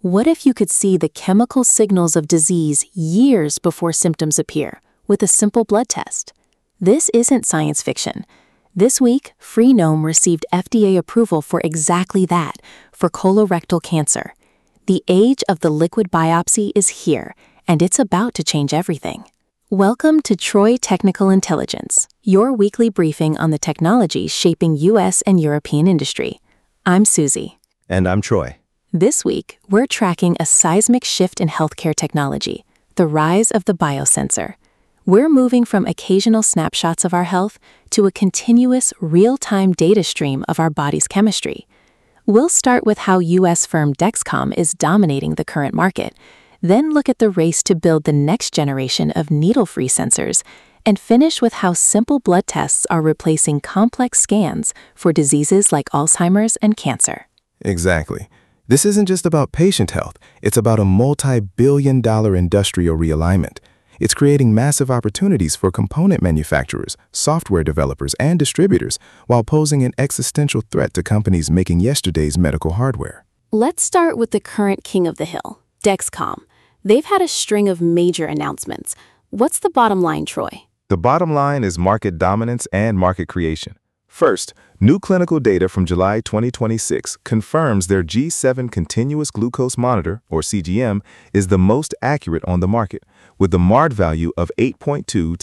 What if you could see the chemical signals of disease years before symptoms appear with a simple blood test? This isn't science fiction. This week, Freenome received FDA approval for exactly that, for colorectal cancer. The age of the liquid biopsy is here, and it's about to change everything. Welcome to Troy Technical Intelligence, your weekly briefing on the technology shaping U.S. and European industry. I'm Susie. And I'm Troy. This week, we're tracking a seismic shift in healthcare technology, the rise of the biosensor. We're moving from occasional snapshots of our health to a continuous, real-time data stream of our body's chemistry. We'll start with how U.S. firm Dexcom is dominating the current market, then look at the race to build the next generation of needle-free sensors, and finish with how simple blood tests are replacing complex scans for diseases like Alzheimer's and cancer. Exactly. This isn't just about patient health, it's about a multi-billion-dollar industrial realignment. It's creating massive opportunities for component manufacturers, software developers, and distributors, while posing an existential threat to companies making yesterday's medical hardware. Let's start with the current king of the hill, Dexcom. They've had a string of major announcements. What's the bottom line, Troy? The bottom line is market dominance and market creation. First, new clinical data from July 2026 confirms their G7 continuous glucose monitor, or CGM, is the most accurate on the market, with the MARD value of 8.2 to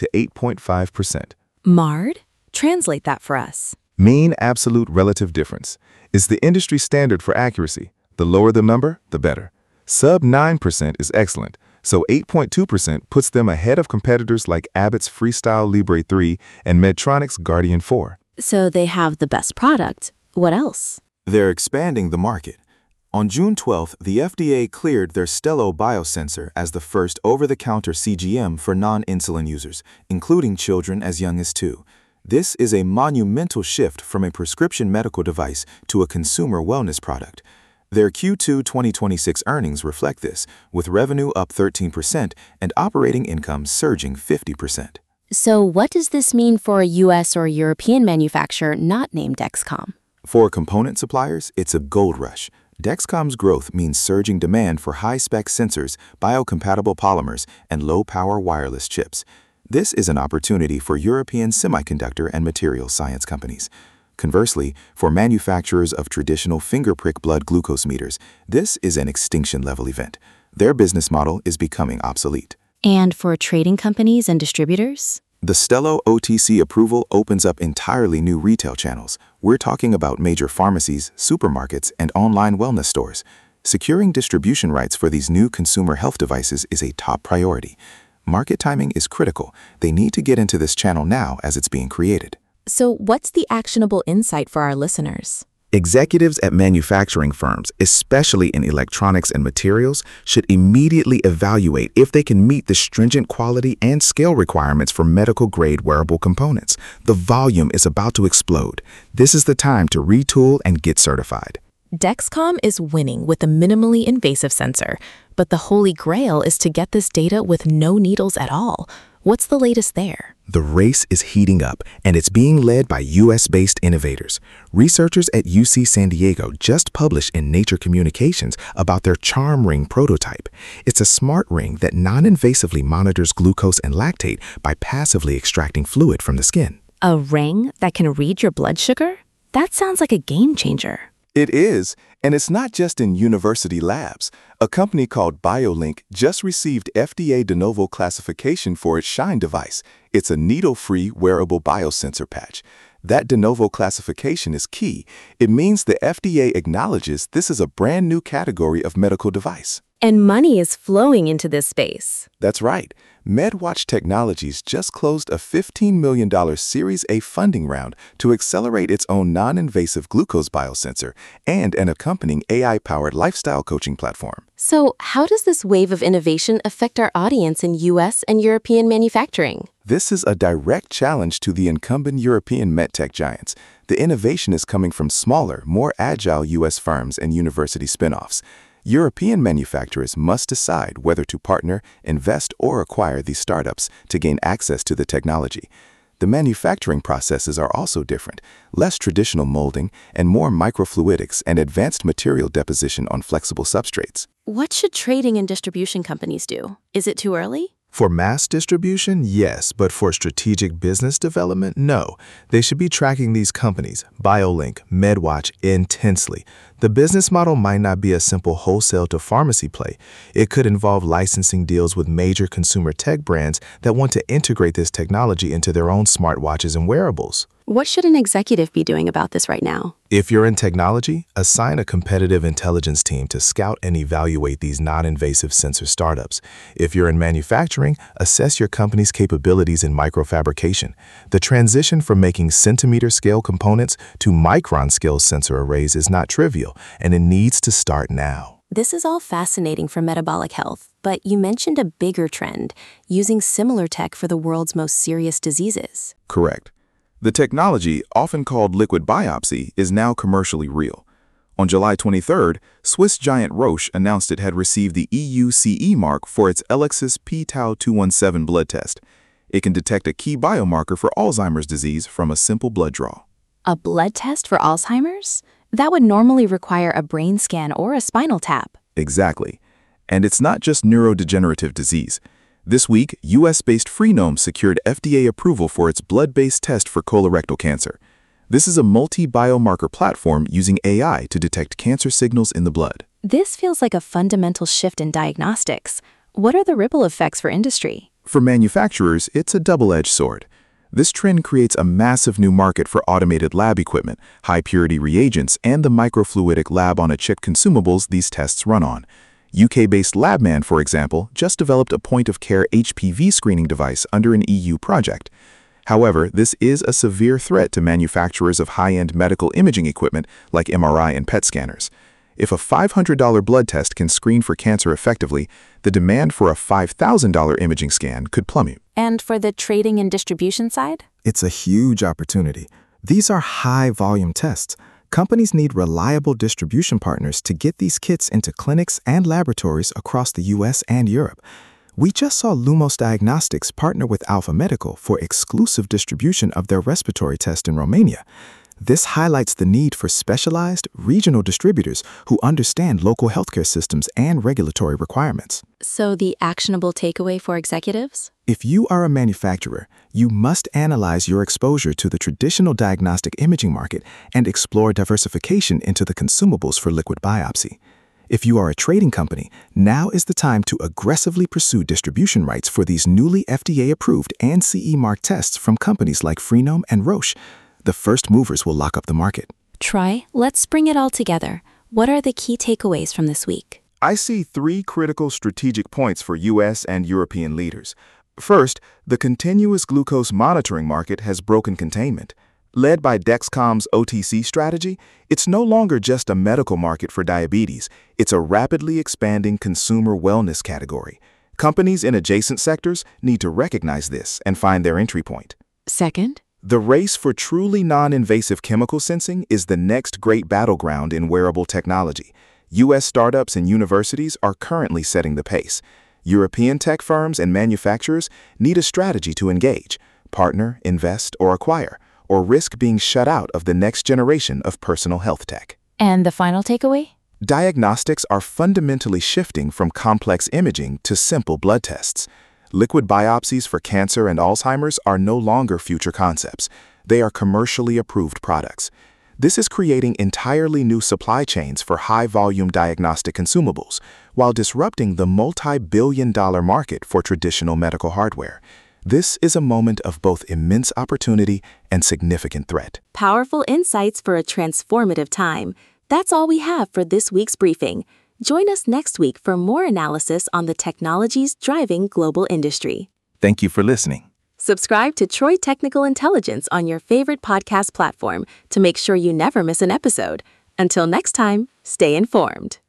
8.5%. MARD? Translate that for us. Mean absolute relative difference is the industry standard for accuracy. The lower the number, the better. Sub 9% is excellent, so 8.2% puts them ahead of competitors like Abbott's Freestyle Libre 3 and Medtronic's Guardian 4. So they have the best product. What else? They're expanding the market. On June 12th, the FDA cleared their Stelo biosensor as the first over-the-counter CGM for non-insulin users, including children as young as 2. This is a monumental shift from a prescription medical device to a consumer wellness product. Their Q2 2026 earnings reflect this, with revenue up 13% and operating income surging 50%. So what does this mean for a U.S. or European manufacturer not named Dexcom? For component suppliers, it's a gold rush. Dexcom's growth means surging demand for high-spec sensors, biocompatible polymers, and low-power wireless chips. This is an opportunity for European semiconductor and materials science companies. Conversely, for manufacturers of traditional finger-prick blood glucose meters, this is an extinction-level event. Their business model is becoming obsolete. And for trading companies and distributors? The Stelo OTC approval opens up entirely new retail channels. We're talking about major pharmacies, supermarkets, and online wellness stores. Securing distribution rights for these new consumer health devices is a top priority. Market timing is critical. They need to get into this channel now as it's being created. So what's the actionable insight for our listeners? Executives at manufacturing firms, especially in electronics and materials, should immediately evaluate if they can meet the stringent quality and scale requirements for medical-grade wearable components. The volume is about to explode. This is the time to retool and get certified. Dexcom is winning with a minimally invasive sensor, but the holy grail is to get this data with no needles at all. What's the latest there? The race is heating up, and it's being led by U.S.-based innovators. Researchers at UC San Diego just published in Nature Communications about their Charm Ring prototype. It's a smart ring that non-invasively monitors glucose and lactate by passively extracting fluid from the skin. A ring that can read your blood sugar? That sounds like a game changer. It is, and it's not just in university labs. A company called BioLink just received FDA de novo classification for its Shine device. It's a needle-free wearable biosensor patch. That de novo classification is key. It means the FDA acknowledges this is a brand new category of medical device. And money is flowing into this space. That's right. MedWatch Technologies just closed a $15 million Series A funding round to accelerate its own non-invasive glucose biosensor and an accompanying AI-powered lifestyle coaching platform. So how does this wave of innovation affect our audience in U.S. and European manufacturing? This is a direct challenge to the incumbent European medtech giants. The innovation is coming from smaller, more agile U.S. firms and university spinoffs. European manufacturers must decide whether to partner, invest, or acquire these startups to gain access to the technology. The manufacturing processes are also different, less traditional molding and more microfluidics and advanced material deposition on flexible substrates. What should trading and distribution companies do? Is it too early? For mass distribution, yes, but for strategic business development, no. They should be tracking these companies, BioLink, MedWatch, intensely. The business model might not be a simple wholesale to pharmacy play. It could involve licensing deals with major consumer tech brands that want to integrate this technology into their own smartwatches and wearables. What should an executive be doing about this right now? If you're in technology, assign a competitive intelligence team to scout and evaluate these non-invasive sensor startups. If you're in manufacturing, assess your company's capabilities in microfabrication. The transition from making centimeter-scale components to micron-scale sensor arrays is not trivial, and it needs to start now. This is all fascinating for metabolic health, but you mentioned a bigger trend, using similar tech for the world's most serious diseases. Correct. The technology, often called liquid biopsy, is now commercially real. On July 23rd, Swiss giant Roche announced it had received the EU CE mark for its Elecsys p-Tau217 blood test. It can detect a key biomarker for Alzheimer's disease from a simple blood draw. A blood test for Alzheimer's? That would normally require a brain scan or a spinal tap. Exactly. And it's not just neurodegenerative disease. This week, US-based Freenome secured FDA approval for its blood-based test for colorectal cancer. This is a multi-biomarker platform using AI to detect cancer signals in the blood. This feels like a fundamental shift in diagnostics. What are the ripple effects for industry? For manufacturers, it's a double-edged sword. This trend creates a massive new market for automated lab equipment, high-purity reagents, and the microfluidic lab-on-a-chip consumables these tests run on. UK-based Labman, for example, just developed a point-of-care HPV screening device under an EU project. However, this is a severe threat to manufacturers of high-end medical imaging equipment like MRI and PET scanners. If a $500 blood test can screen for cancer effectively, the demand for a $5,000 imaging scan could plummet. And for the trading and distribution side? It's a huge opportunity. These are high-volume tests. Companies need reliable distribution partners to get these kits into clinics and laboratories across the US and Europe. We just saw Lumos Diagnostics partner with Alpha Medical for exclusive distribution of their respiratory test in Romania. This highlights the need for specialized, regional distributors who understand local healthcare systems and regulatory requirements. So the actionable takeaway for executives? If you are a manufacturer, you must analyze your exposure to the traditional diagnostic imaging market and explore diversification into the consumables for liquid biopsy. If you are a trading company, now is the time to aggressively pursue distribution rights for these newly FDA-approved and CE-marked tests from companies like Freenome and Roche. The first movers will lock up the market. Troy, let's bring it all together. What are the key takeaways from this week? I see three critical strategic points for US and European leaders. First, the continuous glucose monitoring market has broken containment. Led by Dexcom's OTC strategy, it's no longer just a medical market for diabetes. It's a rapidly expanding consumer wellness category. Companies in adjacent sectors need to recognize this and find their entry point. Second, the race for truly non-invasive chemical sensing is the next great battleground in wearable technology. US startups and universities are currently setting the pace. European tech firms and manufacturers need a strategy to engage, partner, invest, or acquire, or risk being shut out of the next generation of personal health tech. and the final takeaway? Diagnostics are fundamentally shifting from complex imaging to simple blood tests. Liquid biopsies for cancer and Alzheimer's are no longer future concepts. They are commercially approved products. This is creating entirely new supply chains for high-volume diagnostic consumables, while disrupting the multi-billion-dollar market for traditional medical hardware. This is a moment of both immense opportunity and significant threat. Powerful insights for a transformative time. That's all we have for this week's briefing. Join us next week for more analysis on the technologies driving global industry. Thank you for listening. Subscribe to Troy Technical Intelligence on your favorite podcast platform to make sure you never miss an episode. Until next time, stay informed.